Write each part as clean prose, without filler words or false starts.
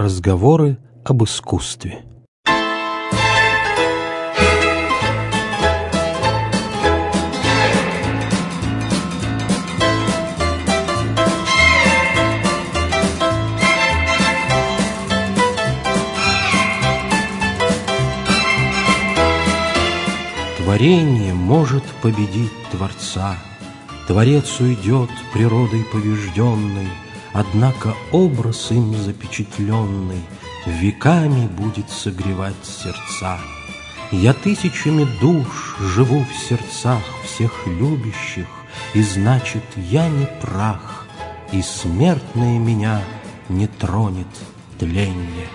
Разговоры об искусстве. Творение может победить Творца, Творец уйдет природой побежденной, Однако образ им запечатленный Веками будет согревать сердца. Я тысячами душ живу в сердцах всех любящих, И значит, я не прах, И смертное меня не тронет тленье.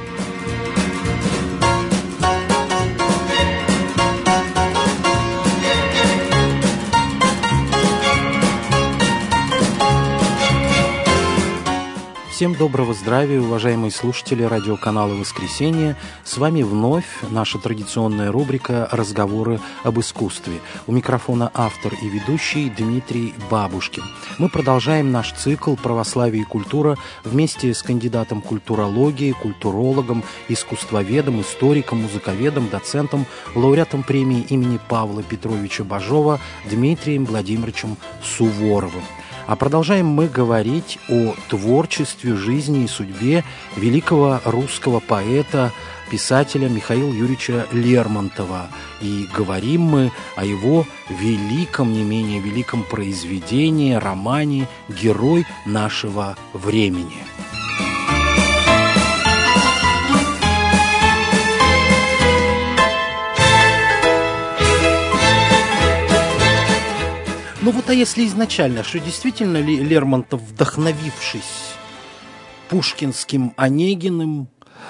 Всем доброго здравия, уважаемые слушатели радиоканала «Воскресенье». С вами вновь наша традиционная рубрика «Разговоры об искусстве». У микрофона автор и ведущий Дмитрий Бабушкин. Мы продолжаем наш цикл «Православие и культура» вместе с кандидатом культурологии, культурологом, искусствоведом, историком, музыковедом, доцентом, лауреатом премии имени Павла Петровича Бажова Дмитрием Владимировичем Суворовым. А продолжаем мы говорить о творчестве, жизни и судьбе великого русского поэта, писателя Михаила Юрьевича Лермонтова. И говорим мы о его великом, не менее великом произведении, романе «Герой нашего времени». Ну вот, а если изначально, что действительно ли Лермонтов, вдохновившись пушкинским Онегиным,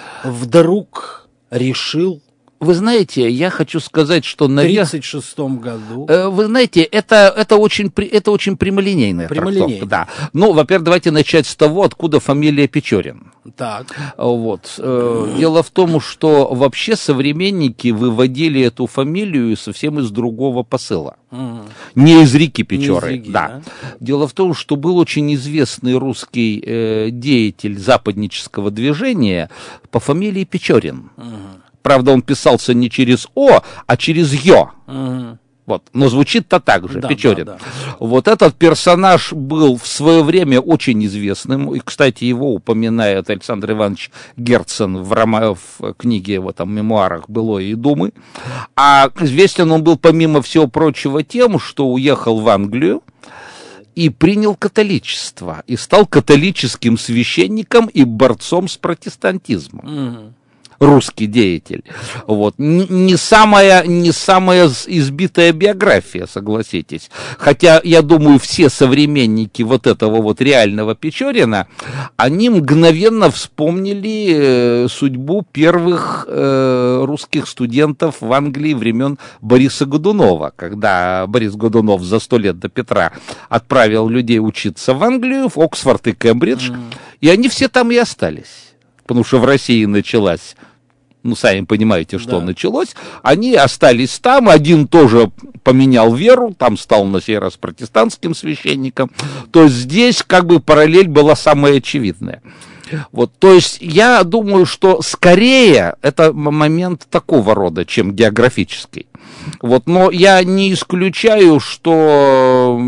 вдруг решил... Вы знаете, я хочу сказать, что... В 1936 году... Вы знаете, это очень прямолинейная трактовка. Да. Ну, во-первых, давайте начать с того, откуда фамилия Печорин. Так. Вот. Дело в том, что вообще современники выводили эту фамилию совсем из другого посыла. Не из реки Печоры. Не из реки, да. Дело в том, что был очень известный русский деятель западнического движения по фамилии Печорин. Правда, он писался не через О, а через Ё. Вот. Но звучит-то так же, да, Печорин. Да. Вот этот персонаж был в свое время очень известным. И, кстати, его упоминает Александр Иванович Герцен в книге, его там, мемуарах «Былое и думы». А известен он был, помимо всего прочего, тем, что уехал в Англию и принял католичество. И стал католическим священником и борцом с протестантизмом. Русский деятель. Вот. Не самая избитая биография, согласитесь. Хотя, я думаю, все современники вот этого вот реального Печорина, они мгновенно вспомнили судьбу первых русских студентов в Англии времен Бориса Годунова, когда Борис Годунов за 100 лет до Петра отправил людей учиться в Англию, в Оксфорд и Кембридж, и они все там и остались. Потому что в России началась, ну, сами понимаете, что началось, они остались там, один тоже поменял веру, там стал на сей раз протестантским священником, то есть здесь как бы параллель была самая очевидная. Вот, то есть я думаю, что скорее это момент такого рода, чем географический. Вот, но я не исключаю, что...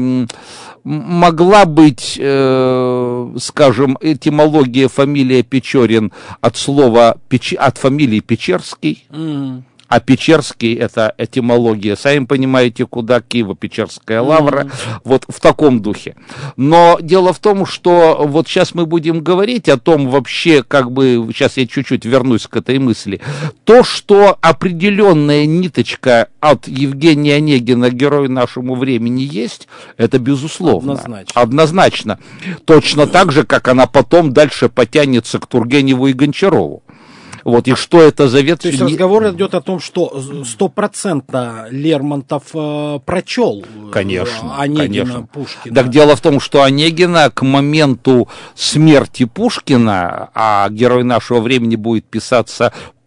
могла быть, скажем, этимология фамилии Печорин от слова, от фамилии Печерский, а Печерский — это этимология, сами понимаете, куда, Киево-Печерская лавра, вот в таком духе. Но дело в том, что вот сейчас мы будем говорить о том вообще, как бы, сейчас я чуть-чуть вернусь к этой мысли, то, что определенная ниточка от Евгения Онегина «Герой нашему времени» есть, это безусловно. Однозначно. Точно так же, как она потом дальше потянется к Тургеневу и Гончарову. Вот, и что это за ветвь? То есть разговор идет о том, что 100% Лермонтов прочел Онегина, Пушкина. Так дело в том, что Онегина к моменту смерти Пушкина, а «Герой нашего времени» будет писаться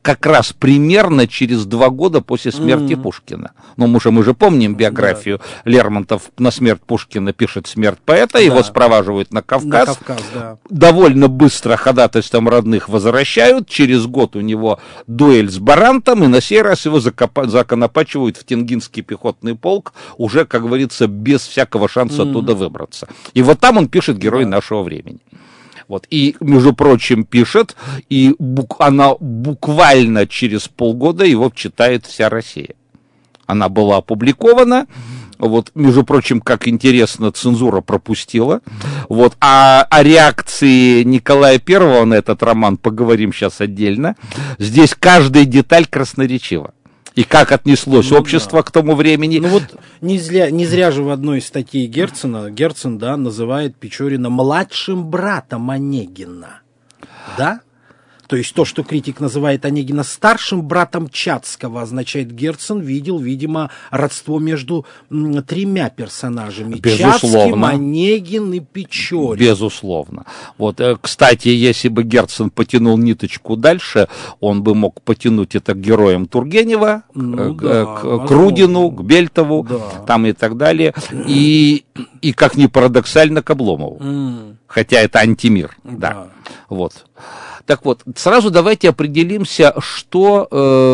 как раз примерно через 2 года после смерти Пушкина. Ну, мы же помним биографию Лермонтов. На смерть Пушкина пишет «Смерть поэта», его спроваживают на Кавказ. Довольно быстро ходатайством родных возвращают. Через год у него дуэль с Барантом, и на сей раз его законопачивают в Тенгинский пехотный полк, уже, как говорится, без всякого шанса оттуда выбраться. И вот там он пишет «Герой нашего времени». Вот. И, между прочим, пишет, и она буквально через полгода его читает вся Россия. Она была опубликована, вот, между прочим, как интересно, цензура пропустила. Вот. А о реакции Николая I на этот роман поговорим сейчас отдельно. Здесь каждая деталь красноречива. И как отнеслось общество к тому времени. Ну вот не зря же в одной из статей Герцен, да, называет Печорина младшим братом Онегина. Да? То есть то, что критик называет Онегина старшим братом Чацкого, означает, Герцен видел, видимо, родство между 3 персонажами. Чацкий, Онегин и Печорин. Безусловно. Вот, кстати, если бы Герцен потянул ниточку дальше, он бы мог потянуть это к героям Тургенева, к Рудину, к Бельтову, там и так далее. И как ни парадоксально, к Обломову. Хотя это антимир. Да. Вот. Так вот, сразу давайте определимся, что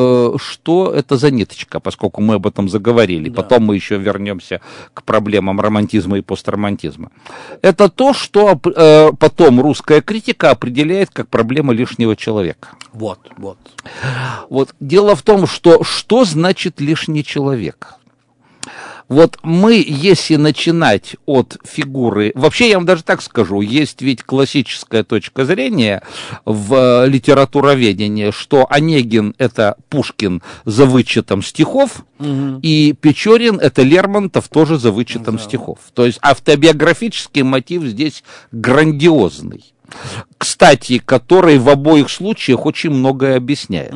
это за ниточка, поскольку мы об этом заговорили. Да. Потом мы еще вернемся к проблемам романтизма и постромантизма. Это то, что потом русская критика определяет как проблема лишнего человека. Вот. Дело в том, что значит лишний человек. Вот мы, если начинать от фигуры... Вообще, я вам даже так скажу, есть ведь классическая точка зрения в литературоведении, что Онегин — это Пушкин за вычетом стихов, и Печорин — это Лермонтов тоже за вычетом стихов. То есть автобиографический мотив здесь грандиозный. Кстати, который в обоих случаях очень многое объясняет.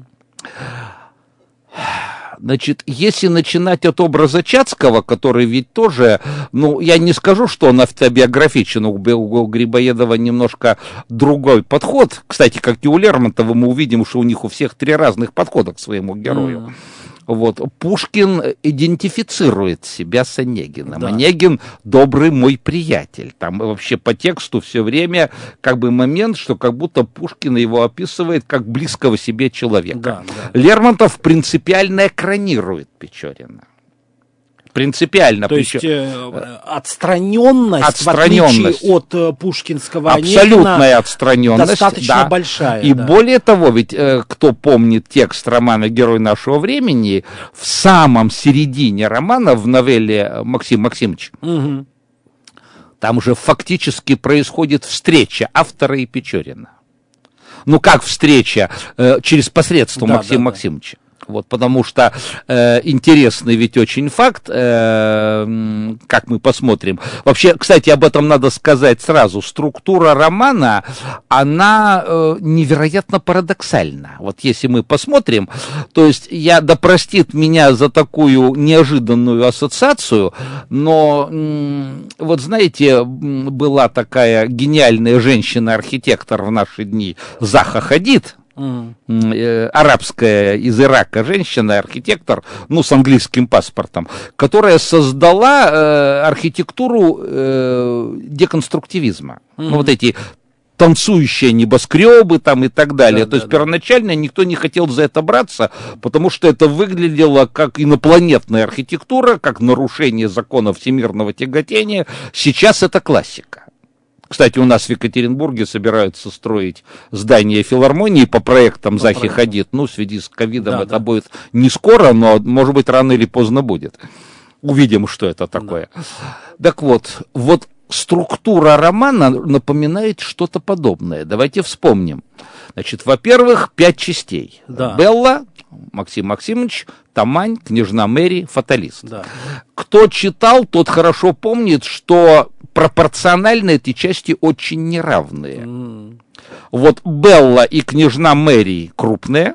Значит, если начинать от образа Чацкого, который ведь тоже, я не скажу, что он автобиографичен, у Грибоедова немножко другой подход. Кстати, как и у Лермонтова, мы увидим, что у них у всех 3 разных подхода к своему герою. Вот. Пушкин идентифицирует себя с Онегином. Да. Онегин — добрый мой приятель. Там вообще по тексту все время как бы момент, что как будто Пушкин его описывает как близкого себе человека. Да. Лермонтов принципиально экранирует Печорина. Принципиально. То есть отстраненность, в отличие от пушкинского Онегина, абсолютная отстраненность, достаточно большая. И более того, ведь кто помнит текст романа «Герой нашего времени», в самом середине романа, в новелле Максим Максимович, там уже фактически происходит встреча автора и Печорина. Ну как встреча? Через посредство Максима Максимовича. Вот, потому что интересный ведь очень факт, как мы посмотрим. Вообще, кстати, об этом надо сказать сразу. Структура романа, она невероятно парадоксальна. Вот если мы посмотрим, то есть да простит меня за такую неожиданную ассоциацию, но вот знаете, была такая гениальная женщина-архитектор в наши дни Заха Хадид, арабская из Ирака женщина, архитектор, с английским паспортом, которая создала архитектуру деконструктивизма. Вот эти танцующие небоскребы там и так далее. То есть первоначально никто не хотел за это браться, потому что это выглядело как инопланетная архитектура, как нарушение законов всемирного тяготения. Сейчас это классика. Кстати, у нас в Екатеринбурге собираются строить здание филармонии по проектам Захи Хадид. В связи с ковидом это будет не скоро, но, может быть, рано или поздно будет. Увидим, что это такое. Так вот структура романа напоминает что-то подобное. Давайте вспомним. Значит, во-первых, 5 частей. Белла, Максим Максимович, Тамань, княжна Мэри, фаталист. Кто читал, тот хорошо помнит, что пропорционально эти части очень неравные. Вот Белла и княжна Мэри крупные.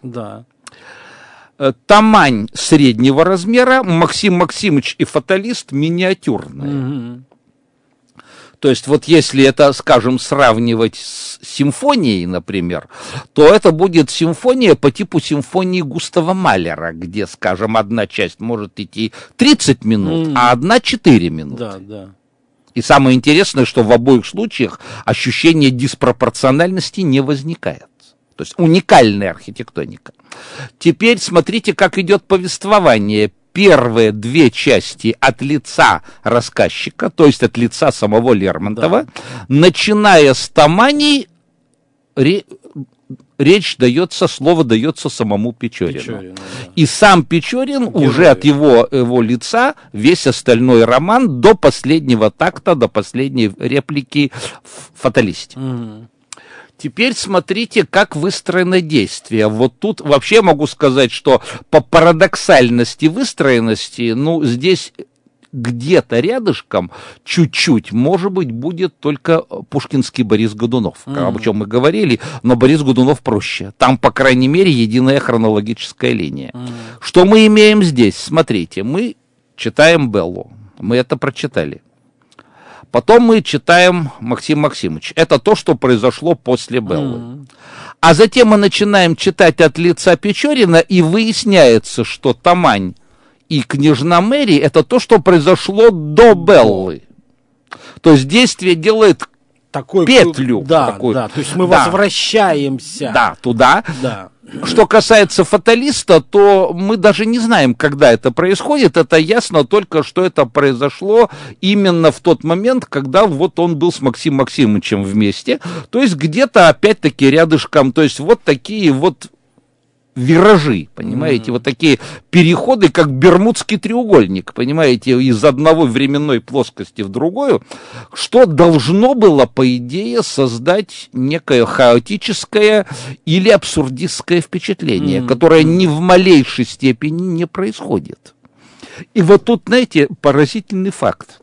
Тамань среднего размера, Максим Максимович и фаталист миниатюрные. То есть вот если это, скажем, сравнивать с симфонией, например, то это будет симфония по типу симфонии Густава Малера, где, скажем, одна часть может идти 30 минут, а одна 4 минуты. Да, да. И самое интересное, что в обоих случаях ощущение диспропорциональности не возникает. То есть уникальная архитектоника. Теперь смотрите, как идет повествование. Первые две части от лица рассказчика, то есть от лица самого Лермонтова, да. Начиная с Тамани, речь дается, слово дается самому Печорину. Да. И сам Печорин герой. Уже от его лица весь остальной роман до последнего такта, до последней реплики в «Фаталисте». Угу. Теперь смотрите, как выстроено действие. Вот тут вообще могу сказать, что по парадоксальности выстроенности, ну, здесь где-то рядышком, чуть-чуть, может быть, будет только пушкинский Борис Годунов, о чем мы говорили, но Борис Годунов проще. Там, по крайней мере, единая хронологическая линия. Что мы имеем здесь? Смотрите, мы читаем Беллу, мы это прочитали. Потом мы читаем Максим Максимович. Это то, что произошло после Беллы. А затем мы начинаем читать от лица Печорина, и выясняется, что Тамань и княжна Мэри — это то, что произошло до Беллы. То есть действие делает такой петлю. Да, да, то есть мы возвращаемся. Да, туда. Да. Что касается «Фаталиста», то мы даже не знаем, когда это происходит. Это ясно только, что это произошло именно в тот момент, когда вот он был с Максимом Максимовичем вместе. То есть где-то опять-таки рядышком. То есть вот такие вот виражи, понимаете, вот такие переходы, как Бермудский треугольник, понимаете, из одной временной плоскости в другую, что должно было, по идее, создать некое хаотическое или абсурдистское впечатление, которое ни в малейшей степени не происходит. И вот тут, знаете, поразительный факт.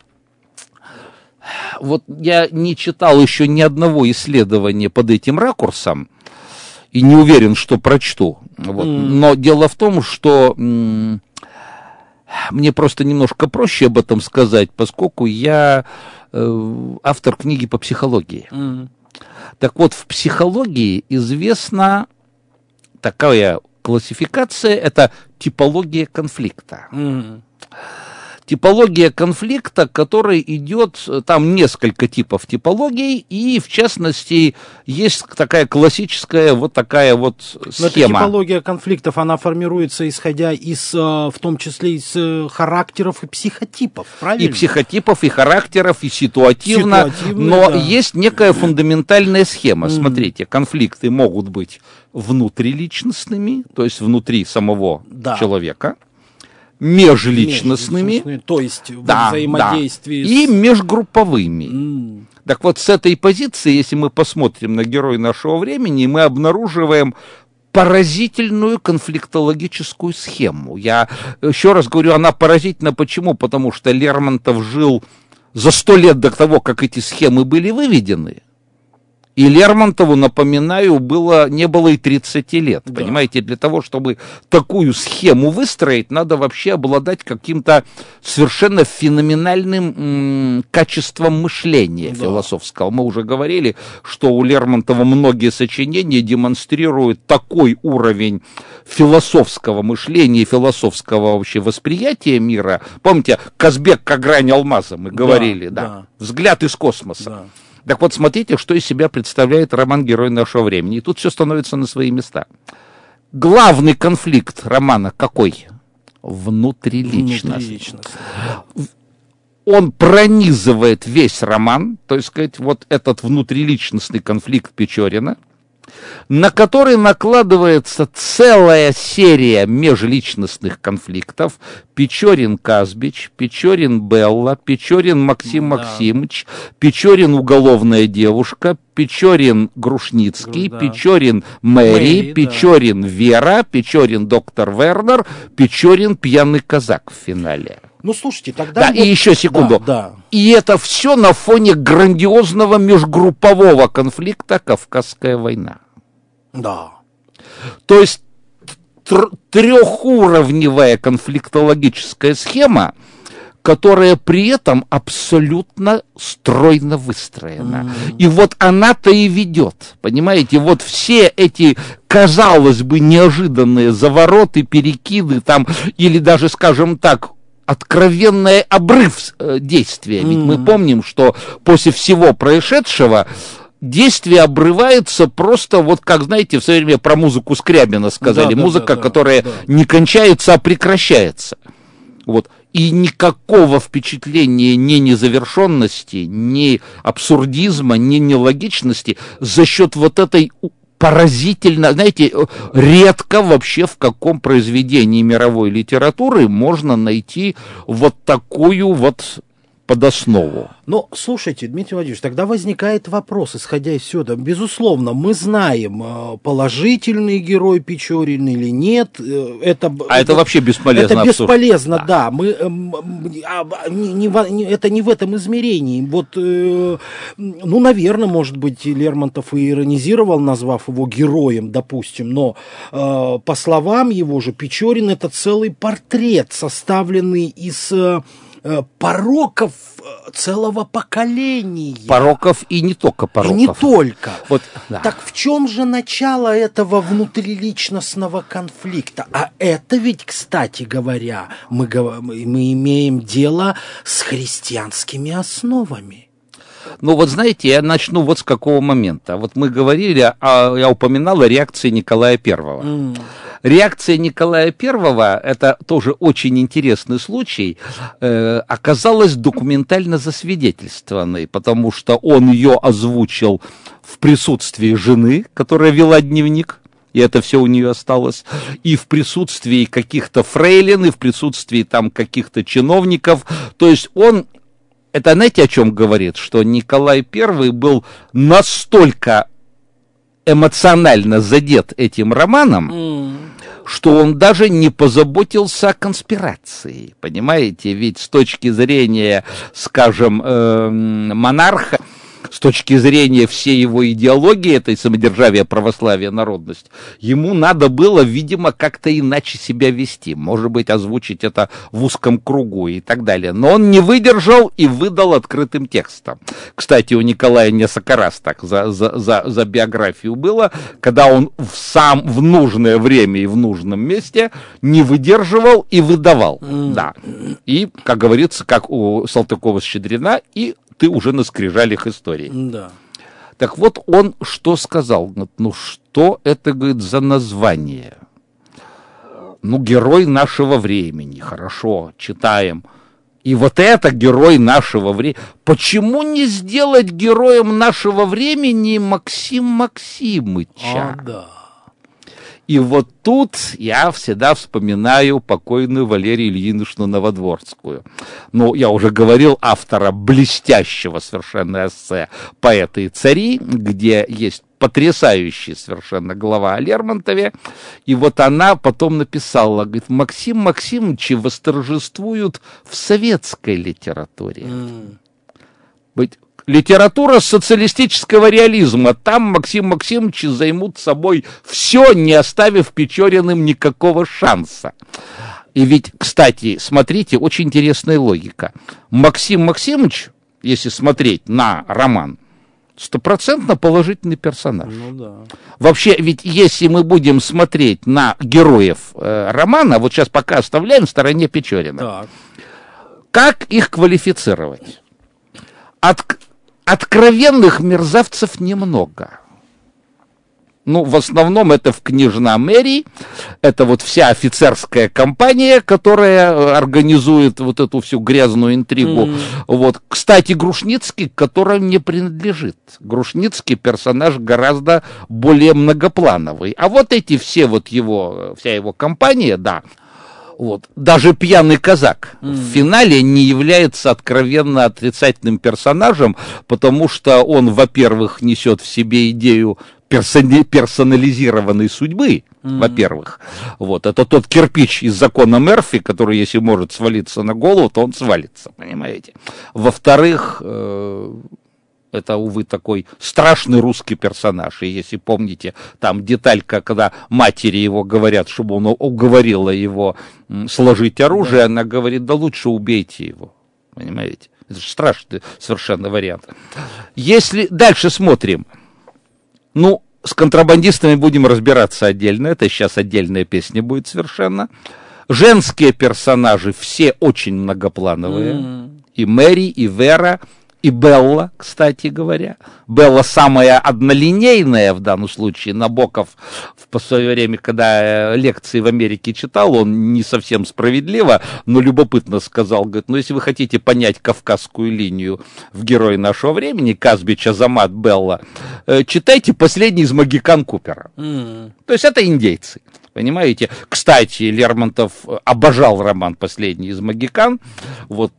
Вот я не читал еще ни одного исследования под этим ракурсом, и не уверен, что прочту. Вот. Но дело в том, что мне просто немножко проще об этом сказать, поскольку я автор книги по психологии. Так вот, в психологии известна такая классификация, это типология конфликта. Типология конфликта, который идет, там несколько типов типологий, и в частности есть такая классическая вот такая вот схема. Но эта типология конфликтов, она формируется исходя из, в том числе из характеров и психотипов, правильно? И психотипов, и характеров, и ситуативно, но да. Есть некая фундаментальная схема. Смотрите, конфликты могут быть внутриличностными, то есть внутри самого человека, межличностными, то есть взаимодействии и межгрупповыми. Так вот, с этой позиции, если мы посмотрим на героя нашего времени, мы обнаруживаем поразительную конфликтологическую схему. Я еще раз говорю, она поразительна. Почему? Потому что Лермонтов жил за 100 лет до того, как эти схемы были выведены. И Лермонтову, напоминаю, не было и 30 лет. Да. Понимаете, для того, чтобы такую схему выстроить, надо вообще обладать каким-то совершенно феноменальным качеством мышления философского. Мы уже говорили, что у Лермонтова многие сочинения демонстрируют такой уровень философского мышления, философского вообще восприятия мира. Помните, Казбек как грань алмаза, мы говорили, да. Взгляд из космоса. Да. Так вот, смотрите, что из себя представляет роман «Герой нашего времени». И тут все становится на свои места. Главный конфликт романа какой? Внутриличностный. Он пронизывает весь роман, то есть, сказать, вот этот внутриличностный конфликт Печорина, на который накладывается целая серия межличностных конфликтов. Печорин-Казбич, Печорин-Белла, Печорин-Максим Максимович, Печорин-Уголовная девушка, Печорин-Грушницкий, Печорин-Мэри, Печорин-Вера, Печорин-доктор Вернер, Печорин-пьяный казак в финале. Ну, слушайте, тогда... Да, вот... и еще секунду. И это все на фоне грандиозного межгруппового конфликта «Кавказская война». Да. То есть трехуровневая конфликтологическая схема, которая при этом абсолютно стройно выстроена. И вот она-то и ведет, понимаете, вот все эти, казалось бы, неожиданные завороты, перекиды там, или даже, скажем так, откровенный обрыв действия. Ведь мы помним, что после всего происшедшего действие обрывается просто, вот как, знаете, в свое время про музыку Скрябина сказали, музыка, которая не кончается, а прекращается. Вот. И никакого впечатления ни незавершенности, ни абсурдизма, ни нелогичности за счет вот этой поразительно, знаете, редко вообще в каком произведении мировой литературы можно найти вот такую вот подоснову. Но, слушайте, Дмитрий Владимирович, тогда возникает вопрос, исходя из всего, безусловно, мы знаем, положительный герой Печорин или нет. Это вообще бесполезно. Это бесполезно, да. Мы, это не в этом измерении. Вот, ну, наверное, может быть, Лермонтов и иронизировал, назвав его героем, допустим, но, по словам его же, Печорин — это целый портрет, составленный из пороков целого поколения. Пороков и не только пороков. И не только. Вот, да. Так в чем же начало этого внутриличностного конфликта? А это ведь, кстати говоря, мы имеем дело с христианскими основами. Ну вот знаете, я начну вот с какого момента. Вот мы говорили, я упоминал о реакции Николая I. Реакция Николая I, это тоже очень интересный случай, оказалась документально засвидетельствованной, потому что он ее озвучил в присутствии жены, которая вела дневник, и это все у нее осталось, и в присутствии каких-то фрейлин, и в присутствии там каких-то чиновников. То есть он, это знаете, о чем говорит? Что Николай I был настолько эмоционально задет этим романом, что он даже не позаботился о конспирации, понимаете? Ведь с точки зрения, скажем, монарха, с точки зрения всей его идеологии, этой самодержавия, православия, народность, ему надо было, видимо, как-то иначе себя вести, может быть, озвучить это в узком кругу и так далее. Но он не выдержал и выдал открытым текстом. Кстати, у Николая несколько раз так за биографию было, когда он в нужное время и в нужном месте не выдерживал и выдавал. Да. И, как говорится, как у Салтыкова-Щедрина, и ты уже на скрижалях истории. Да. Так вот, он что сказал? Ну, что это, говорит, за название? Ну, герой нашего времени. Хорошо, читаем. И вот это герой нашего времени. Почему не сделать героем нашего времени Максима Максимыча? Да. И вот тут я всегда вспоминаю покойную Валерию Ильиничну Новодворскую. Ну, я уже говорил, автора блестящего совершенно эссе «Поэты и цари», где есть потрясающая совершенно глава о Лермонтове. И вот она потом написала, говорит, Максим Максимович восторжествуют в советской литературе. Литература социалистического реализма. Там Максим Максимович займут собой все, не оставив Печориным никакого шанса. И ведь, кстати, смотрите, очень интересная логика. Максим Максимович, если смотреть на роман, стопроцентно положительный персонаж. Ну, да. Вообще, ведь если мы будем смотреть на героев романа, вот сейчас пока оставляем в стороне Печорина, Так. как их квалифицировать? Откровенных мерзавцев немного. Ну, в основном это в «Княжна Мэри», это вот вся офицерская компания, которая организует вот эту всю грязную интригу. Вот. Кстати, Грушницкий, к которому не принадлежит. Грушницкий персонаж гораздо более многоплановый. А вот эти все вот вся его компания, да, вот. Даже пьяный казак в финале не является откровенно отрицательным персонажем, потому что он, во-первых, несет в себе идею персонализированной судьбы, во-первых. Вот. Это тот кирпич из закона Мерфи, который, если может свалиться на голову, то он свалится, понимаете. Во-вторых, Это, увы, такой страшный русский персонаж. И если помните, там деталька, когда матери его говорят, чтобы он уговорила его сложить оружие, она говорит, да лучше убейте его. Понимаете? Это же страшный совершенно вариант. Если дальше смотрим, ну, с контрабандистами будем разбираться отдельно. Это сейчас отдельная песня будет совершенно. Женские персонажи все очень многоплановые. И Мэри, и Вера, и Белла, кстати говоря. Белла самая однолинейная в данном случае. Набоков в свое время, когда лекции в Америке читал, он не совсем справедливо, но любопытно сказал, говорит, ну если вы хотите понять кавказскую линию в «Герое нашего времени», Казбич, Азамат, Белла, читайте «Последний из Могикан» Купера. То есть это индейцы. Понимаете? Кстати, Лермонтов обожал роман «Последний из Могикан», вот,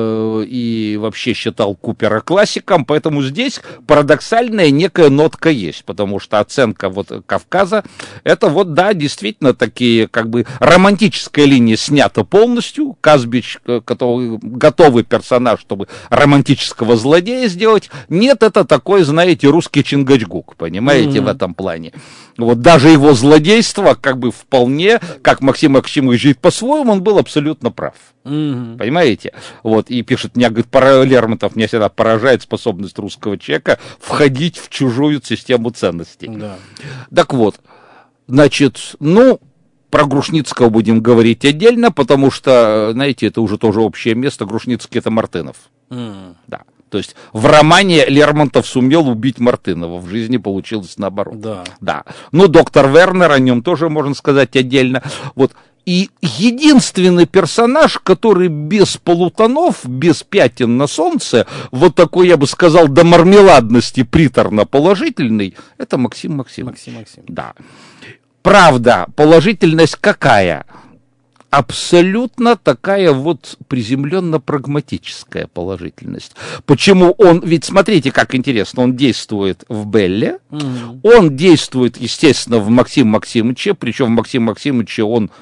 и вообще считал Купера классиком, поэтому здесь парадоксальная некая нотка есть, потому что оценка вот Кавказа, это вот, да, действительно такие, как бы, романтическая линия снята полностью, Казбич, готовый персонаж, чтобы романтического злодея сделать, нет, это такой, знаете, русский Чингачгук, понимаете, в этом плане. Вот даже его злодейство, как бы вполне, как Максим Максимович жить по-своему, он был абсолютно прав. Понимаете? Вот, и пишет, меня, говорит, Лермонтов, меня всегда поражает способность русского человека входить в чужую систему ценностей. Да. Так вот, значит, ну, про Грушницкого будем говорить отдельно, потому что, знаете, это уже тоже общее место, Грушницкий — это Мартынов. Да. То есть в романе Лермонтов сумел убить Мартынова, в жизни получилось наоборот. Да. Да. Ну, доктор Вернер, о нем тоже можно сказать отдельно. Вот. И единственный персонаж, который без полутонов, без пятен на солнце, вот такой, я бы сказал, до мармеладности приторно-положительный, это Максим Максимович. Да. Правда, положительность какая? Абсолютно такая вот приземленно-прагматическая положительность. Почему он, ведь смотрите, как интересно, он действует в Белле, он действует, естественно, в Максиме Максимовиче, причем в Максиме Максимовиче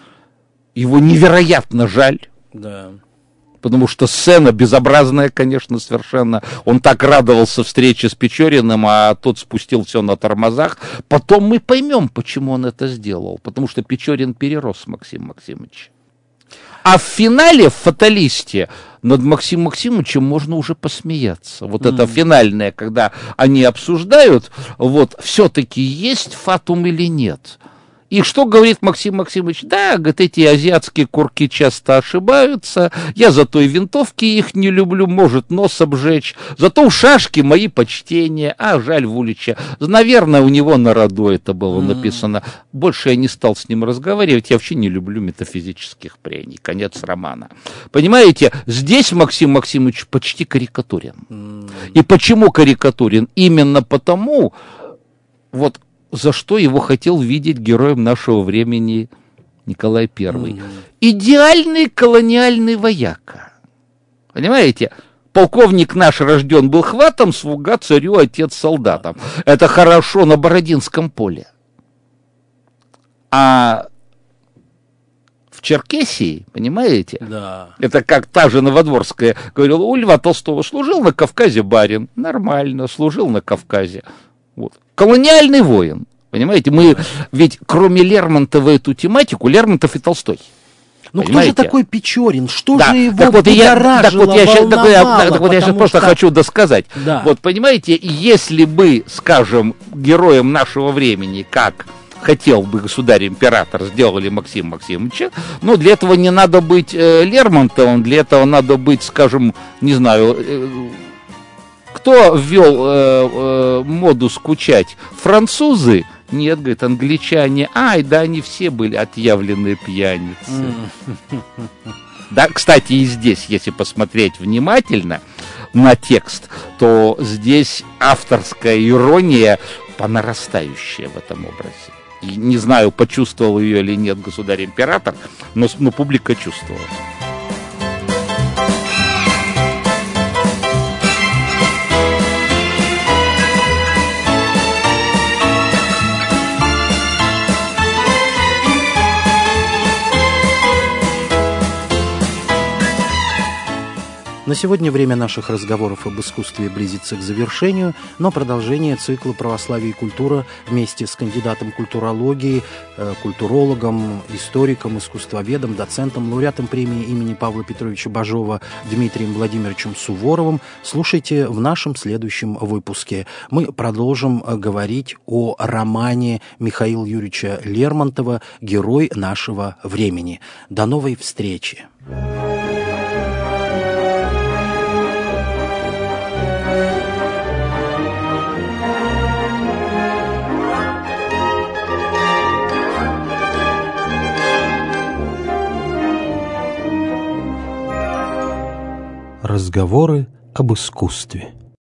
его невероятно жаль. Да. Потому что сцена безобразная, конечно, совершенно. Он так радовался встрече с Печориным, а тот спустил все на тормозах. Потом мы поймем, почему он это сделал. Потому что Печорин перерос Максима Максимовича. А в финале, в «Фаталисте», над Максимом Максимовичем можно уже посмеяться. Вот это финальное, когда они обсуждают, вот, все-таки есть фатум или нет. И что говорит Максим Максимович? Да, говорит, эти азиатские курки часто ошибаются, я зато и винтовки их не люблю, может нос обжечь, зато у шашки мои почтения, а жаль Вулича. Наверное, у него на роду это было написано. Больше я не стал с ним разговаривать, я вообще не люблю метафизических прений. Конец романа. Понимаете, здесь Максим Максимович почти карикатурен. И почему карикатурен? Именно потому, вот, за что его хотел видеть героем нашего времени Николай I. Идеальный колониальный вояка. Понимаете? Полковник наш рожден был хватом, слуга царю, отец солдатам. Это хорошо на Бородинском поле. А в Черкесии, понимаете? Да. Это как та же Новодворская говорила, у Льва Толстого служил на Кавказе барин. Нормально, служил на Кавказе. Вот. Колониальный воин, понимаете? Мы ведь кроме Лермонтова эту тематику, Лермонтов и Толстой. Ну кто же такой Печорин? Что же его так вот будоражило, волновало? Так вот я сейчас просто хочу досказать. Да. Вот понимаете, если бы, скажем, героем нашего времени, как хотел бы государь-император, сделали Максима Максимовича, но для этого не надо быть Лермонтовым, для этого надо быть, скажем, не знаю... Кто ввел моду скучать? Французы? Нет, говорит, англичане. Ай, да они все были отъявленные пьяницы. Да, кстати, и здесь, если посмотреть внимательно на текст, то здесь авторская ирония понарастающая в этом образе. И не знаю, почувствовал ее или нет государь-император, но публика чувствовала. На На сегодня время наших разговоров об искусстве близится к завершению, но продолжение цикла «Православие и культура» вместе с кандидатом культурологии, культурологом, историком, искусствоведом, доцентом, лауреатом премии имени Павла Петровича Бажова Дмитрием Владимировичем Суворовым слушайте в нашем следующем выпуске. Мы продолжим говорить о романе Михаила Юрьевича Лермонтова «Герой нашего времени». До новой встречи! Разговоры об искусстве.